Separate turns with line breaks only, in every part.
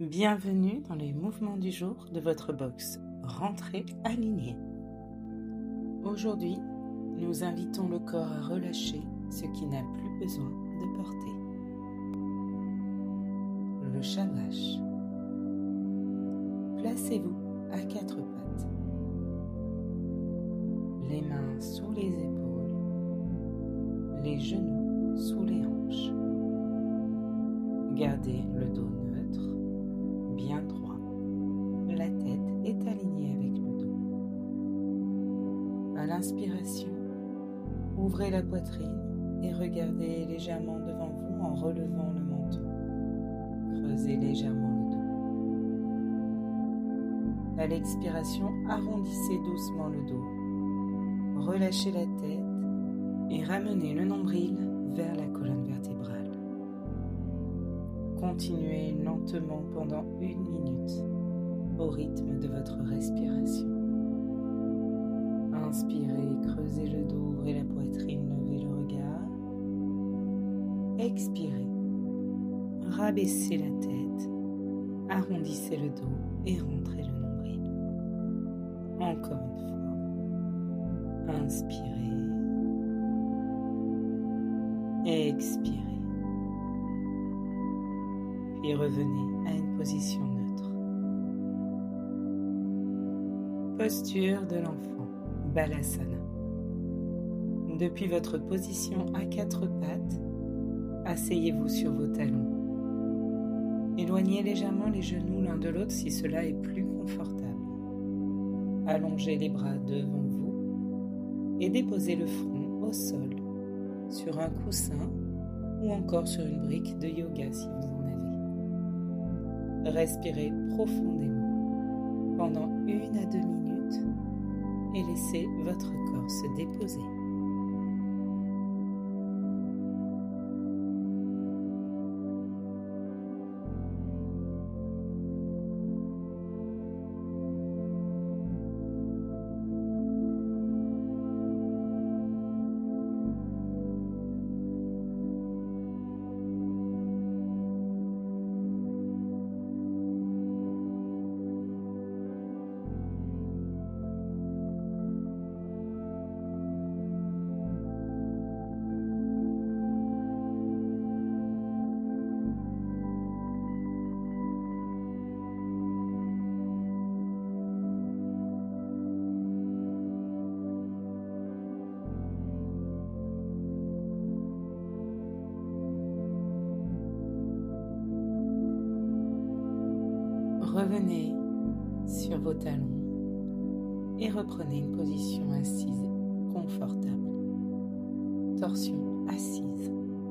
Bienvenue dans les mouvements du jour de votre box Rentrée alignée. Aujourd'hui, nous invitons le corps à relâcher ce qui n'a plus besoin de porter. Le shavash. Placez-vous à quatre pattes. Les mains sous les épaules, les genoux sous les hanches. Gardez le dos neutre, bien droit. La tête est alignée avec le dos. À l'inspiration, ouvrez la poitrine et regardez légèrement devant vous en relevant le menton. Creusez légèrement le dos. À l'expiration, arrondissez doucement le dos. Relâchez la tête et ramenez le nombril vers la colonne vertébrale. Continuez lentement pendant 1 minute au rythme de votre respiration. Inspirez, creusez le dos, ouvrez la poitrine, levez le regard. Expirez, rabaissez la tête, arrondissez le dos et rentrez le nombril. Encore une fois. Inspirez. Expirez. Puis revenez à une position neutre. Posture de l'enfant, Balasana. Depuis votre position à quatre pattes, asseyez-vous sur vos talons. Éloignez légèrement les genoux l'un de l'autre si cela est plus confortable. Allongez les bras devant vous et déposez le front au sol, sur un coussin ou encore sur une brique de yoga si vous en avez. Respirez profondément pendant 1 à 2 minutes et laissez votre corps se déposer. Revenez sur vos talons et reprenez une position assise confortable. Torsion assise.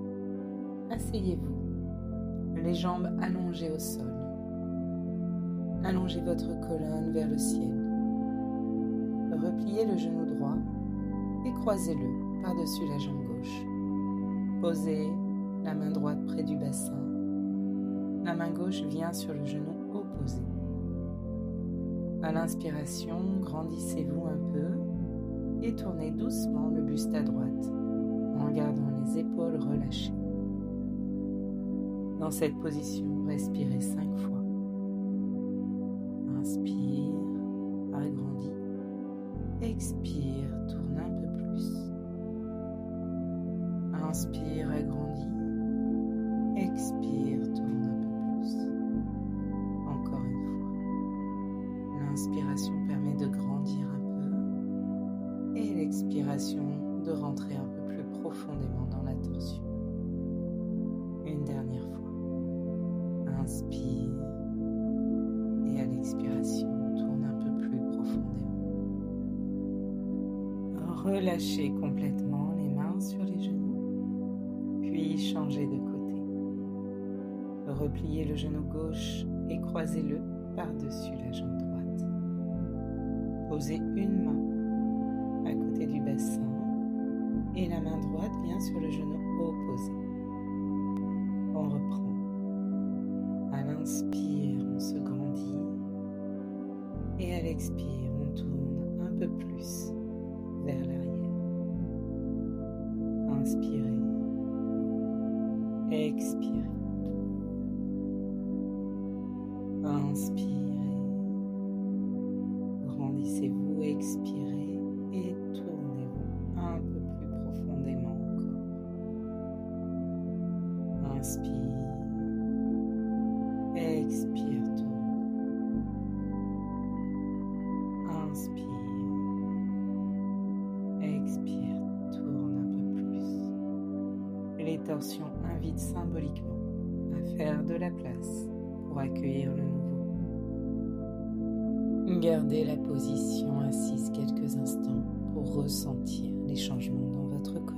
Asseyez-vous, les jambes allongées au sol. Allongez votre colonne vers le ciel. Repliez le genou droit et croisez-le par-dessus la jambe gauche. Posez la main droite près du bassin. La main gauche vient sur le genou opposé. À l'inspiration, grandissez-vous un peu et tournez doucement le buste à droite en gardant les épaules relâchées. Dans cette position, respirez 5 fois. Inspire, agrandis. Expire, tourne un peu plus. Inspire, agrandis. Expire, tourne un peu plus. Encore une fois. L'inspiration permet de grandir un peu et l'expiration de rentrer un peu plus profondément dans la torsion. Une dernière fois. Inspire et à l'expiration, tourne un peu plus profondément. Relâchez complètement les mains sur les genoux, puis changez de côté. Repliez le genou gauche et croisez-le par-dessus la jambe droite. Posez une main à côté du bassin et la main droite vient sur le genou opposé. On reprend. À l'inspire, on se grandit et à l'expire, on tourne un peu plus vers l'arrière. Inspirez, expirez. Inspirez, grandissez-vous, expirez et tournez-vous un peu plus profondément encore. Inspire, expire, tourne. Inspire, expire, tourne un peu plus. Les torsions invitent symboliquement à faire de la place pour accueillir le nouveau. Gardez la position assise quelques instants pour ressentir les changements dans votre corps.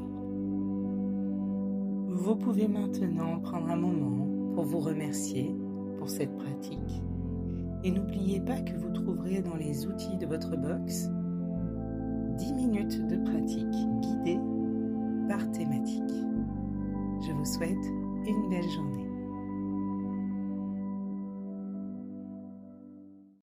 Vous pouvez maintenant prendre un moment pour vous remercier pour cette pratique. Et n'oubliez pas que vous trouverez dans les outils de votre box 10 minutes de pratique guidée par thématique. Je vous souhaite une belle journée.